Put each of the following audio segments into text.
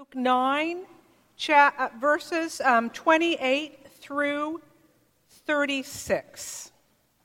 Luke 9, verses 28 through 36.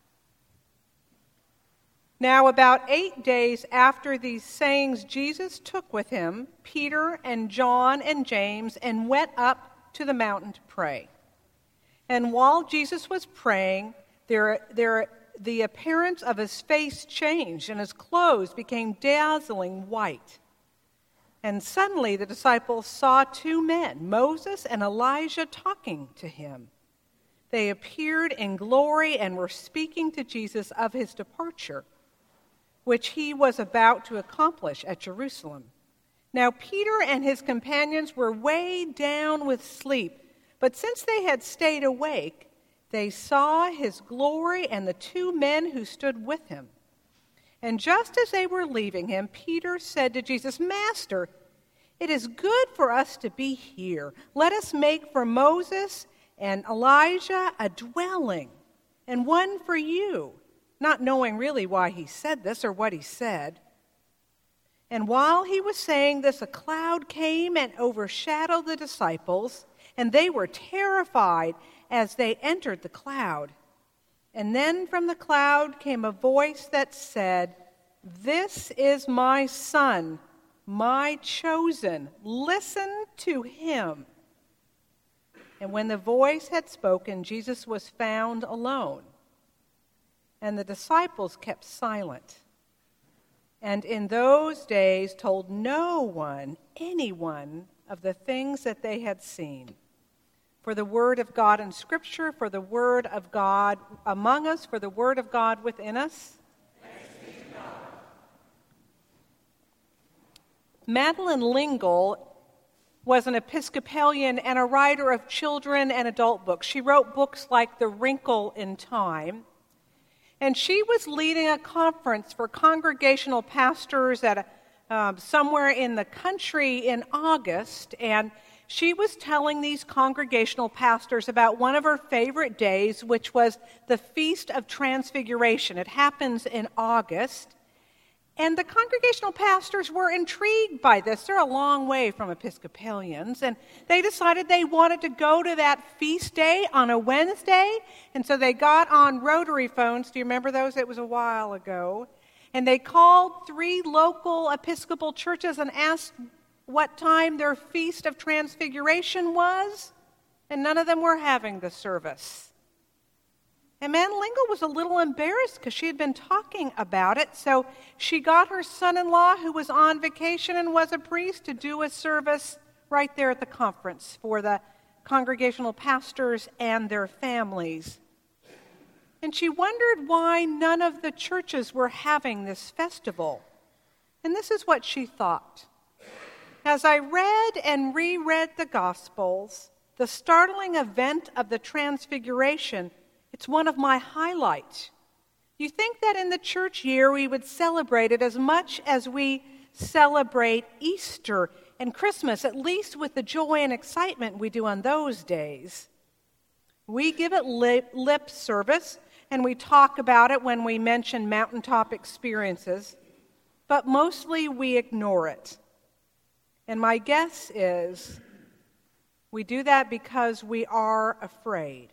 Now, about 8 days after these sayings, Jesus took with him Peter and John and James and went up to the mountain to pray. And while Jesus was praying, the appearance of his face changed, and his clothes became dazzling white. And suddenly the disciples saw two men, Moses and Elijah, talking to him. They appeared in glory and were speaking to Jesus of his departure, which he was about to accomplish at Jerusalem. Now Peter and his companions were weighed down with sleep, but since they had stayed awake, they saw his glory and the two men who stood with him. And just as they were leaving him, Peter said to Jesus, "Master, it is good for us to be here. Let us make for Moses and Elijah a dwelling, and one for you," not knowing really why he said this or what he said. And while he was saying this, a cloud came and overshadowed the disciples, and they were terrified as they entered the cloud. And then from the cloud came a voice that said, "This is my Son, my chosen. Listen to him." And when the voice had spoken, Jesus was found alone, and the disciples kept silent. And in those days told no one, anyone, of the things that they had seen. For the word of God in Scripture, for the word of God among us, for the word of God within us. Thanks be to God. Madeleine L'Engle was an Episcopalian and a writer of children and adult books. She wrote books like The Wrinkle in Time. And she was leading a conference for congregational pastors at somewhere in the country in August, and she was telling these congregational pastors about one of her favorite days, which was the Feast of Transfiguration. It happens in August. And the congregational pastors were intrigued by this. They're a long way from Episcopalians. And they decided they wanted to go to that feast day on a Wednesday. And so they got on rotary phones. Do you remember those? It was a while ago. And they called 3 local Episcopal churches and asked what time their Feast of Transfiguration was. And none of them were having the service. And Madeleine L'Engle was a little embarrassed because she had been talking about it. So she got her son-in-law, who was on vacation and was a priest, to do a service right there at the conference for the congregational pastors and their families. And she wondered why none of the churches were having this festival. And this is what she thought. As I read and reread the Gospels, the startling event of the Transfiguration, it's one of my highlights. You think that in the church year we would celebrate it as much as we celebrate Easter and Christmas, at least with the joy and excitement we do on those days. We give it lip service, and we talk about it when we mention mountaintop experiences, but mostly we ignore it. And my guess is we do that because we are afraid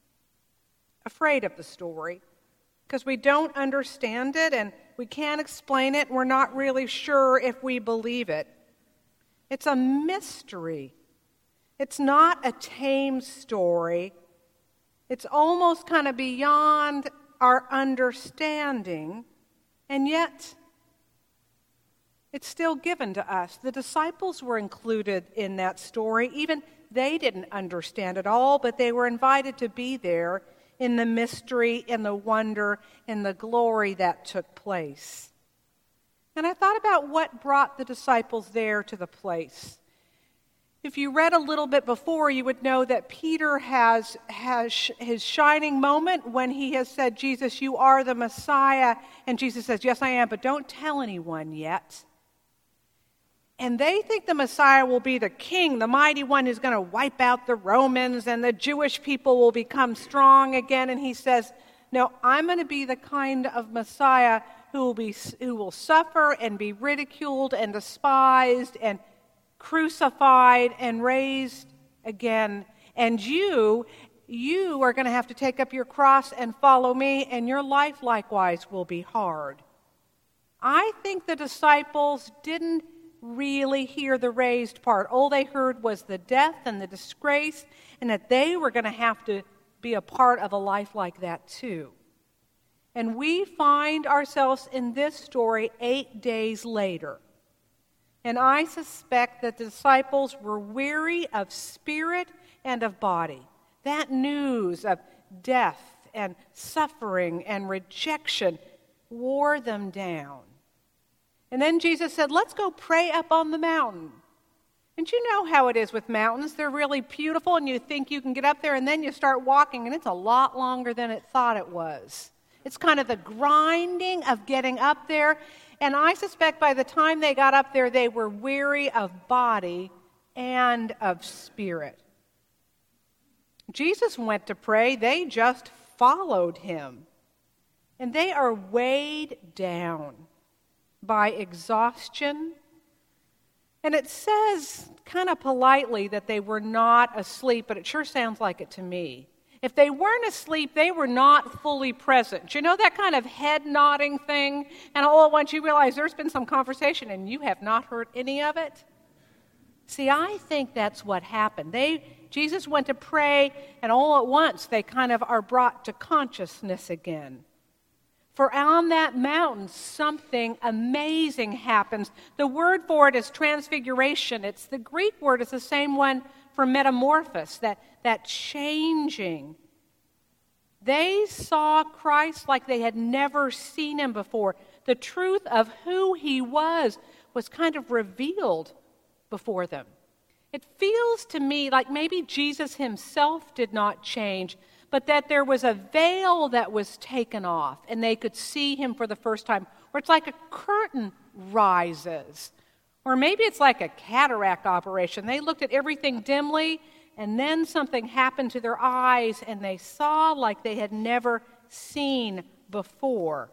of the story, because we don't understand it and we can't explain it. We're not really sure if we believe it. It's a mystery. It's not a tame story. It's almost kind of beyond our understanding, and yet it's still given to us. The disciples were included in that story. Even they didn't understand it all, but they were invited to be there in the mystery, in the wonder, in the glory that took place. And I thought about what brought the disciples there to the place. If you read a little bit before, you would know that Peter has his shining moment when he has said, "Jesus, you are the Messiah." And Jesus says, "Yes, I am, but don't tell anyone yet." And they think the Messiah will be the king, the mighty one who's going to wipe out the Romans and the Jewish people will become strong again. And he says, "No, I'm going to be the kind of Messiah who will suffer and be ridiculed and despised, and crucified and raised again. And you are going to have to take up your cross and follow me, and your life likewise will be hard. I think the disciples didn't really hear the raised part. All they heard was the death and the disgrace, and that they were going to have to be a part of a life like that too. And we find ourselves in this story 8 days later. And I suspect that the disciples were weary of spirit and of body. That news of death and suffering and rejection wore them down. And then Jesus said, let's go pray up on the mountain. And you know how it is with mountains. They're really beautiful, and you think you can get up there, and then you start walking, and it's a lot longer than it thought it was. It's kind of the grinding of getting up there. And I suspect by the time they got up there, they were weary of body and of spirit. Jesus went to pray. They just followed him. And they are weighed down by exhaustion. And it says kind of politely that they were not asleep, but it sure sounds like it to me. If they weren't asleep, they were not fully present. You know that kind of head nodding thing? And all at once you realize there's been some conversation and you have not heard any of it? See, I think that's what happened. Jesus went to pray, and all at once they kind of are brought to consciousness again. For on that mountain, something amazing happens. The word for it is transfiguration. It's the Greek word. It's the same one for metamorphosis, that changing. They saw Christ like they had never seen him before. The truth of who he was kind of revealed before them. It feels to me like maybe Jesus himself did not change, but that there was a veil that was taken off and they could see him for the first time. Or it's like a curtain rises. Or maybe it's like a cataract operation. They looked at everything dimly, and then something happened to their eyes, and they saw like they had never seen before.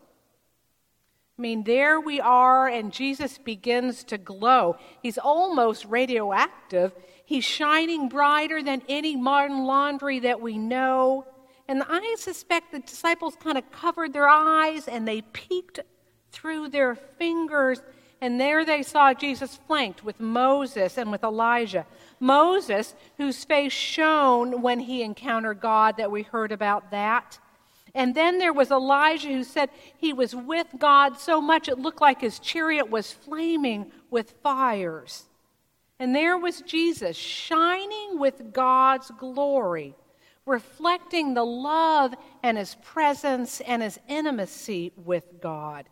I mean, there we are, and Jesus begins to glow. He's almost radioactive. He's shining brighter than any modern laundry that we know. And I suspect the disciples kind of covered their eyes, and they peeked through their fingers, and there they saw Jesus flanked with Moses and with Elijah. Moses, whose face shone when he encountered God, that we heard about that. And then there was Elijah, who said he was with God so much it looked like his chariot was flaming with fires. And there was Jesus, shining with God's glory, reflecting the love and his presence and his intimacy with God.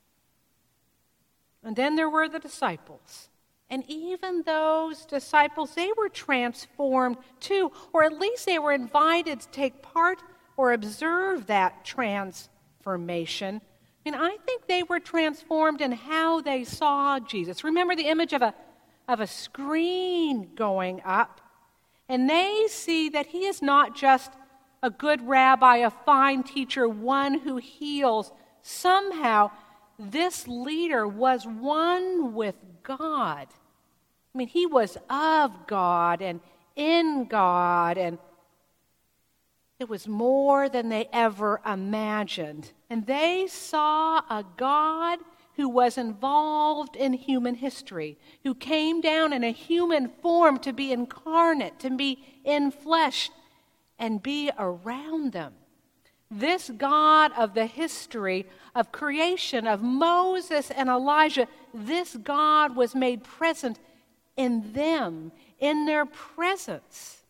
And then there were the disciples. And even those disciples, they were transformed too, or at least they were invited to take part or observe that transformation. I mean, I think they were transformed in how they saw Jesus. Remember the image of a screen going up, and they see that he is not just a good rabbi, a fine teacher, one who heals. Somehow, this leader was one with God. I mean, he was of God and in God, and it was more than they ever imagined. And they saw a God who was involved in human history, who came down in a human form to be incarnate, to be in flesh, and be around them. This God of the history of creation, of Moses and Elijah, this God was made present in them, in their presence.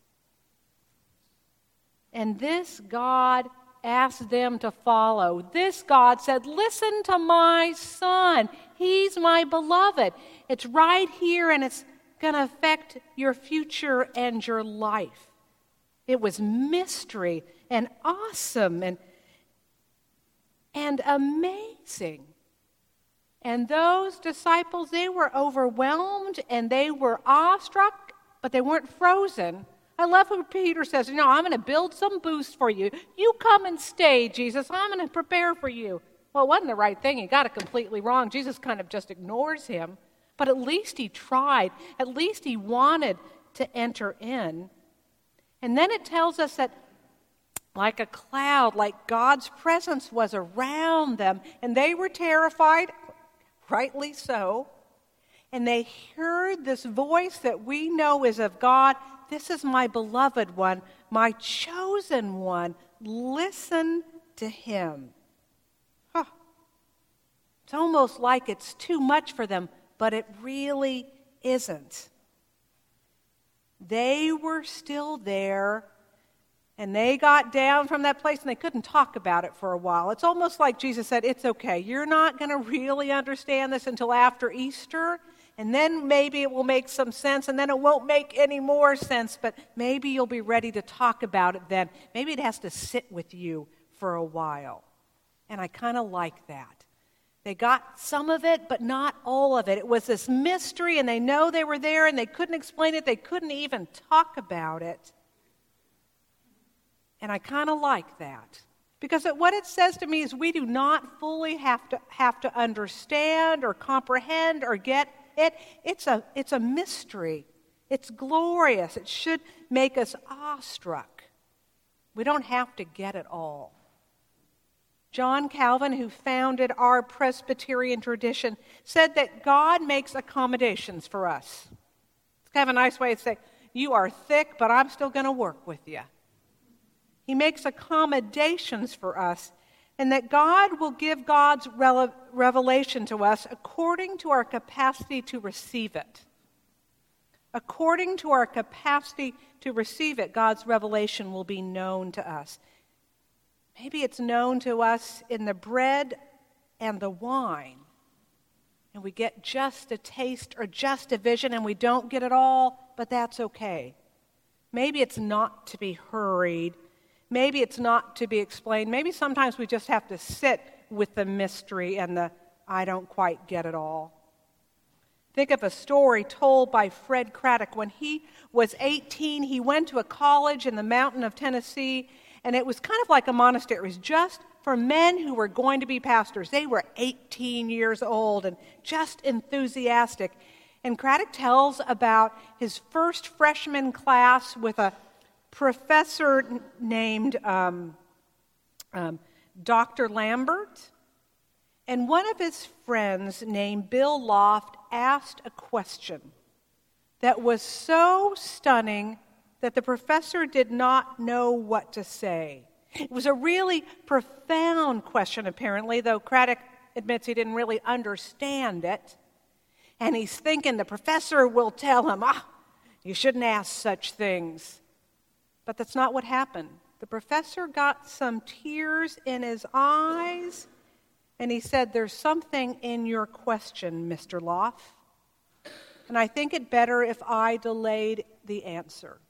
And this God asked them to follow. This God said, listen to my son. He's my beloved. It's right here, and it's going to affect your future and your life. It was mystery and awesome and amazing. And those disciples, they were overwhelmed and they were awestruck, but they weren't frozen. I love what Peter says, I'm going to build some booths for you. You come and stay, Jesus. I'm going to prepare for you. Well, it wasn't the right thing. He got it completely wrong. Jesus kind of just ignores him. But at least he tried. At least he wanted to enter in. And then it tells us that like a cloud, like God's presence was around them, and they were terrified, rightly so. And they heard this voice that we know is of God. This is my beloved one, my chosen one. Listen to him. Huh. It's almost like it's too much for them, but it really isn't. They were still there, and they got down from that place, and they couldn't talk about it for a while. It's almost like Jesus said, it's okay. You're not going to really understand this until after Easter, and then maybe it will make some sense, and then it won't make any more sense, but maybe you'll be ready to talk about it then. Maybe it has to sit with you for a while. And I kind of like that. They got some of it, but not all of it. It was this mystery, and they know they were there, and they couldn't explain it. They couldn't even talk about it. And I kind of like that. Because what it says to me is we do not fully have to understand or comprehend or get it. It's a mystery. It's glorious. It should make us awestruck. We don't have to get it all. John Calvin, who founded our Presbyterian tradition, said that God makes accommodations for us. It's kind of a nice way to say, you are thick, but I'm still going to work with you. He makes accommodations for us, and that God will give God's revelation to us according to our capacity to receive it. According to our capacity to receive it, God's revelation will be known to us. Maybe it's known to us in the bread and the wine, and we get just a taste or just a vision, and we don't get it all, but that's okay. Maybe it's not to be hurried. Maybe it's not to be explained. Maybe sometimes we just have to sit with the mystery and the I don't quite get it all. Think of a story told by Fred Craddock. When he was 18, he went to a college in the mountain of Tennessee, and it was kind of like a monastery. It was just for men who were going to be pastors. They were 18 years old and just enthusiastic. And Craddock tells about his first freshman class with a professor named Dr. Lambert. And one of his friends named Bill Loft asked a question that was so stunning that the professor did not know what to say. It was a really profound question, apparently, though Craddock admits he didn't really understand it. And he's thinking the professor will tell him, you shouldn't ask such things. But that's not what happened. The professor got some tears in his eyes, and he said, there's something in your question, Mr. Loft, and I think it better if I delayed the answer.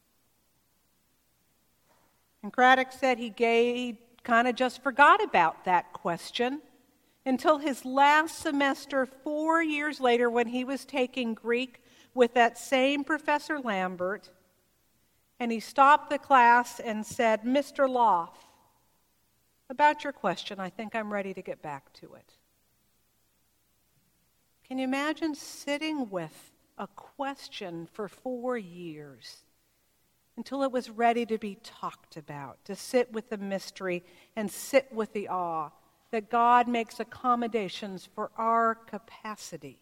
And Craddock said he kind of just forgot about that question until his last semester, 4 years later, when he was taking Greek with that same Professor Lambert. And he stopped the class and said, Mr. Loft, about your question, I think I'm ready to get back to it. Can you imagine sitting with a question for 4 years until it was ready to be talked about, to sit with the mystery and sit with the awe that God makes accommodations for our capacity?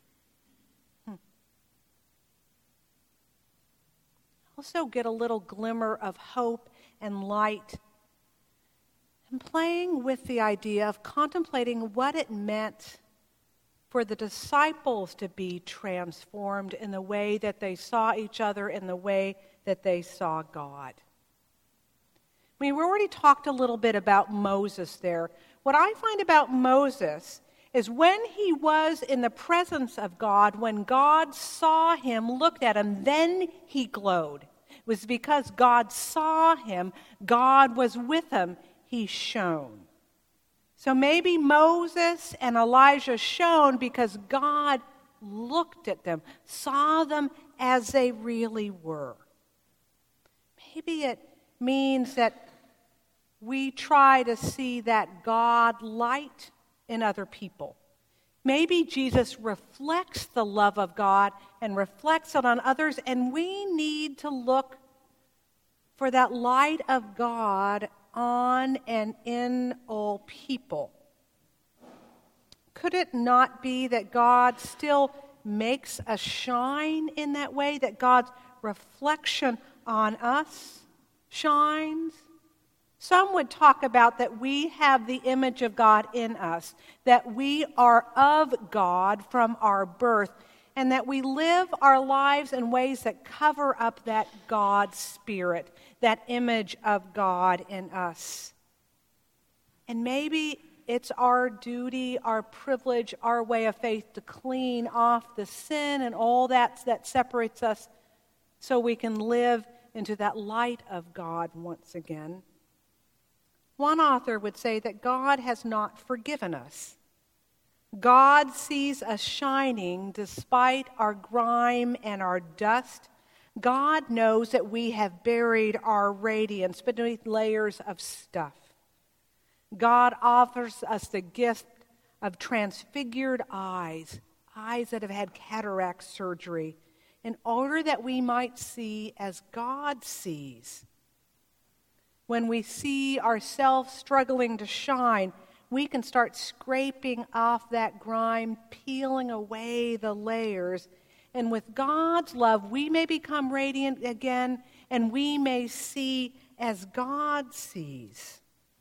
Also get a little glimmer of hope and light, and playing with the idea of contemplating what it meant for the disciples to be transformed in the way that they saw each other, in the way that they saw God. We already talked a little bit about Moses there. What I find about Moses is when he was in the presence of God, when God saw him, looked at him, then he glowed. It was because God saw him, God was with him, he shone. So maybe Moses and Elijah shone because God looked at them, saw them as they really were. Maybe it means that we try to see that God light in other people. Maybe Jesus reflects the love of God and reflects it on others, and we need to look for that light of God on and in all people. Could it not be that God still makes us shine in that way, that God's reflection on us shines? Some would talk about that we have the image of God in us, that we are of God from our birth, and that we live our lives in ways that cover up that God spirit, that image of God in us. And maybe it's our duty, our privilege, our way of faith to clean off the sin and all that separates us so we can live into that light of God once again. One author would say that God has not forgiven us. God sees us shining despite our grime and our dust. God knows that we have buried our radiance beneath layers of stuff. God offers us the gift of transfigured eyes, eyes that have had cataract surgery, in order that we might see as God sees. When we see ourselves struggling to shine, we can start scraping off that grime, peeling away the layers. And with God's love, we may become radiant again, and we may see as God sees.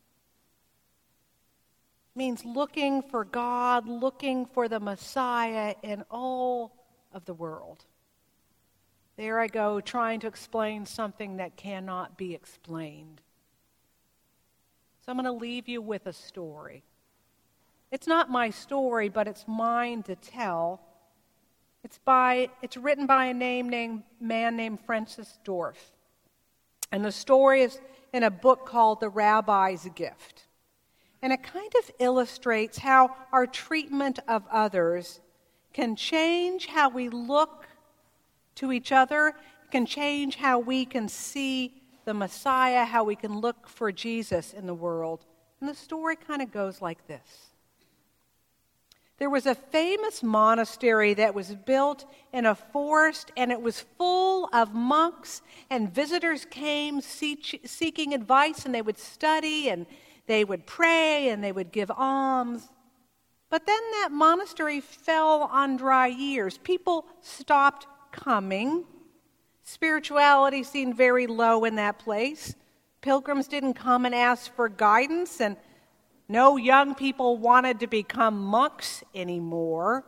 It means looking for God, looking for the Messiah in all of the world. There I go, trying to explain something that cannot be explained. So I'm going to leave you with a story. It's not my story, but it's mine to tell. It's written by a man named Francis Dorff. And the story is in a book called The Rabbi's Gift. And it kind of illustrates how our treatment of others can change how we look to each other, can change how we can see the Messiah, how we can look for Jesus in the world. And the story kind of goes like this. There was a famous monastery that was built in a forest, and it was full of monks, and visitors came seeking advice, and they would study, and they would pray, and they would give alms. But then that monastery fell on dry years. People stopped coming. Spirituality seemed very low in that place. Pilgrims didn't come and ask for guidance, and no young people wanted to become monks anymore.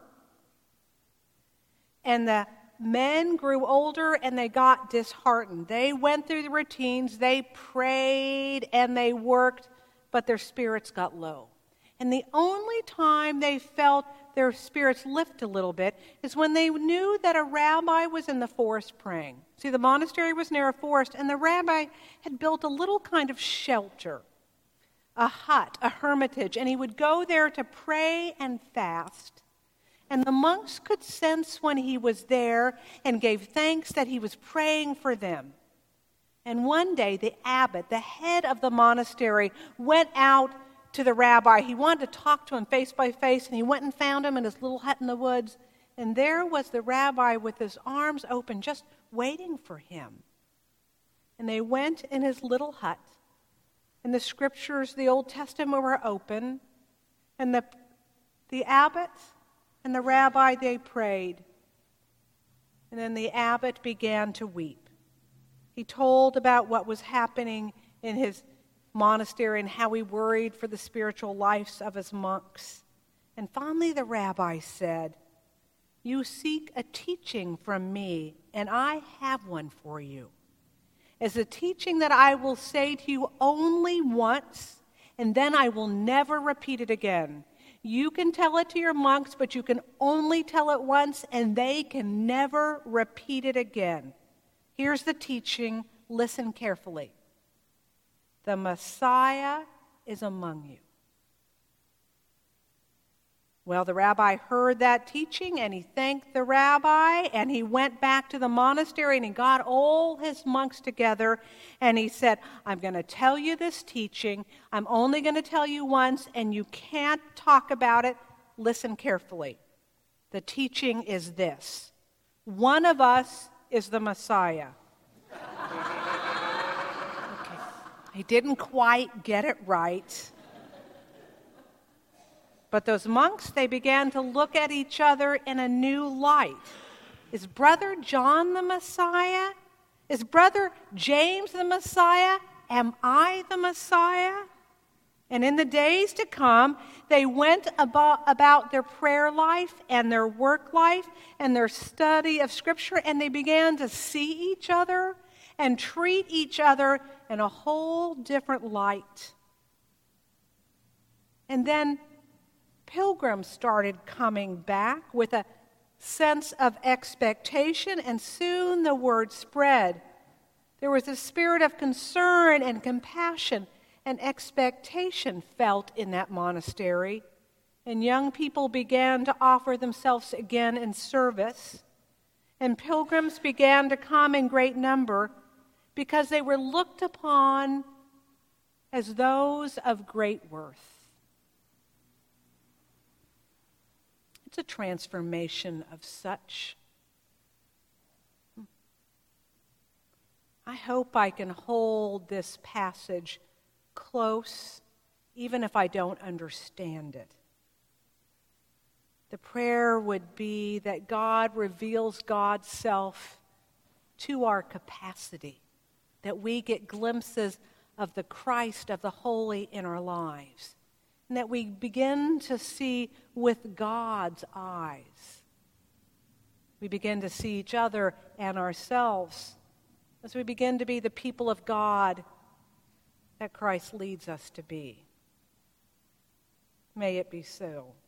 And the men grew older and they got disheartened. They went through the routines, they prayed and they worked, but their spirits got low. And the only time they felt their spirits lift a little bit is when they knew that a rabbi was in the forest praying. See, the monastery was near a forest, and the rabbi had built a little kind of shelter, a hut, a hermitage, and he would go there to pray and fast. And the monks could sense when he was there and gave thanks that he was praying for them. And one day the abbot, the head of the monastery, went out to the rabbi. He wanted to talk to him face by face, and he went and found him in his little hut in the woods. And there was the rabbi with his arms open, just waiting for him. And they went in his little hut, and the scriptures, the Old Testament, were open, and the abbot and the rabbi, they prayed. And then the abbot began to weep. He told about what was happening in his monastery and how he worried for the spiritual lives of his monks. And finally the rabbi said, "You seek a teaching from me, and I have one for you. It's a teaching that I will say to you only once, and then I will never repeat it again. You can tell it to your monks, but you can only tell it once, and they can never repeat it again. Here's the teaching. Listen carefully. The Messiah is among you." Well, the rabbi heard that teaching, and he thanked the rabbi, and he went back to the monastery, and he got all his monks together, and he said, "I'm going to tell you this teaching. I'm only going to tell you once, and you can't talk about it listen carefully. The teaching is this: one of us is the Messiah. Okay. He didn't quite get it right. But those monks, they began to look at each other in a new light. Is Brother John the Messiah? Is Brother James the Messiah? Am I the Messiah? And in the days to come, they went about their prayer life and their work life and their study of Scripture, and they began to see each other and treat each other in a whole different light. And then pilgrims started coming back with a sense of expectation, and soon the word spread. There was a spirit of concern and compassion and expectation felt in that monastery, and young people began to offer themselves again in service, and pilgrims began to come in great number because they were looked upon as those of great worth. It's a transformation of such. I hope I can hold this passage close, even if I don't understand it. The prayer would be that God reveals God's self to our capacity, that we get glimpses of the Christ of the holy in our lives, and that we begin to see with God's eyes. We begin to see each other and ourselves as we begin to be the people of God that Christ leads us to be. May it be so.